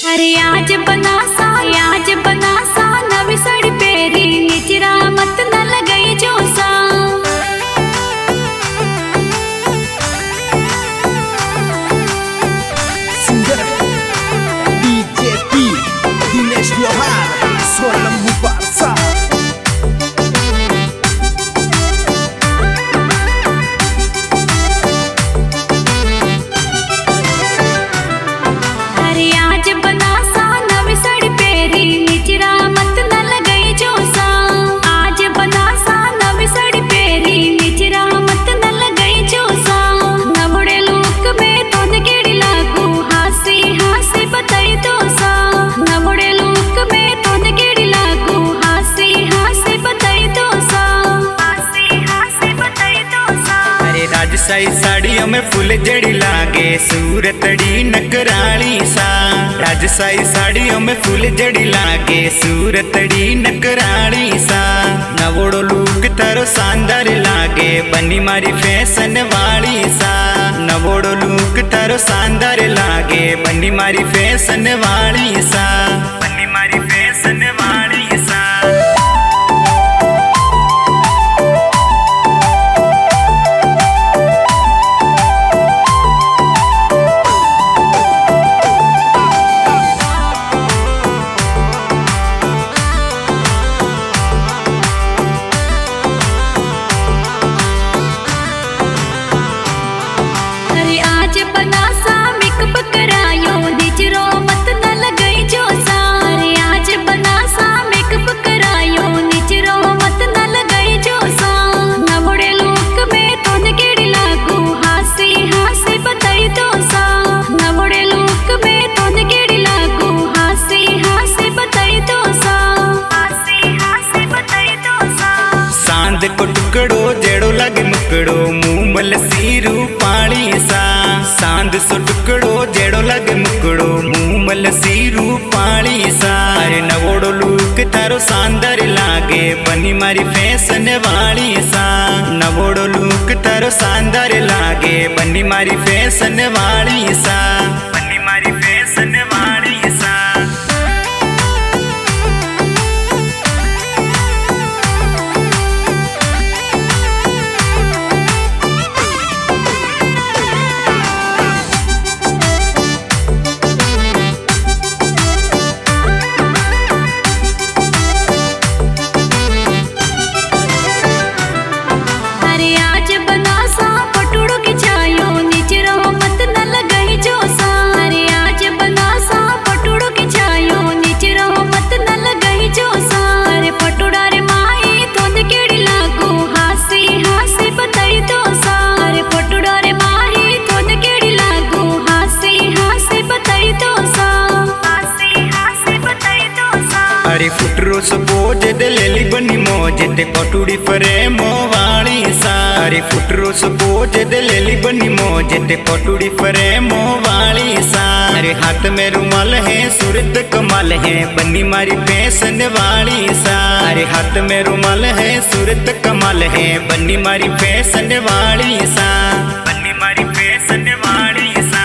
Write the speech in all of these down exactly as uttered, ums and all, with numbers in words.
अरे आज बना सा आज बना सा नवी साड़ी पेरी निचरा मत न लगाई जो सा Singer D J P Dinesh Lohan Suara Lembu Barsa राजशाही साड़ियों में फूल जड़ी लागे सूरतड़ी नकराली सा। राजशाही साड़ियों में फूल जड़ी लागे सूरतड़ी नकराली सा। नवोड़ो लुक तारो शानदार लागे बनी मारी फैशन वाली सा। नवोड़ो लुक तारो शानदार लागे बनी मारी फैशन वाली सा। बनी मारी फैशन वाली सा। को टुकड़ो जेड़ो लगे मुकड़ो मुँह मल सीरू पाली सा। सांद सो टुकड़ो जेड़ो लगे मुकड़ो मुँह मल सीरू पाली सा। अरे नवोड़ो लुक तारो शानदार लागे बनी मारी फैशन वाली सा। नवोड़ो लुक तारो शानदार लागे बनी मारी फैशन वाली सा। बनी मारी फैशन वाली सा। अरे फुटरो सपोज दे लेली बनी मौज ते पटुड़ी फरे मोवाली सा। अरे फुटरो सपोज दे लेली बनी मौज ते पटुड़ी फरे मोवाली सा। अरे हाथ में रुमाल है सूरत कमाल है बनी मारी फैशन वाली सा। अरे हाथ में रुमाल है सूरत कमाल है बनी मारी फैशन वाली सा। बनी मारी फैशन वाली सा।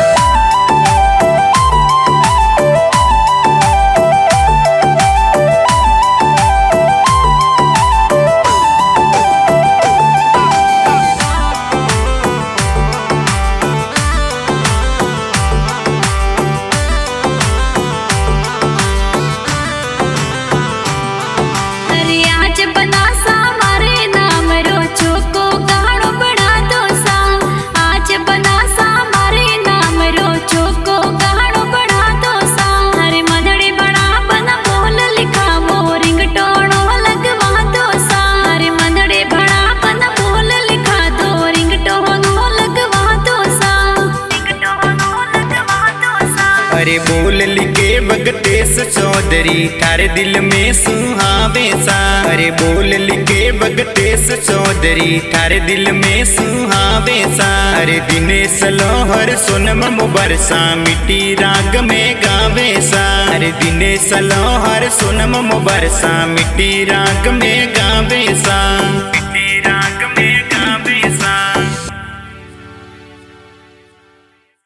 अरे बोल लिखे बगतेश चौधरी थारे दिल में सुहावे सा। अरे बोल लिखे बगतेश चौधरी थारे दिल में सुहावे सा। अरे दिनेश लोहर सोनम बरसा मिट्टी राग में गावे सा। अरे दिनेश लोहर सोनम बरसा मिट्टी राग में गावे सा। मिट्टी राग में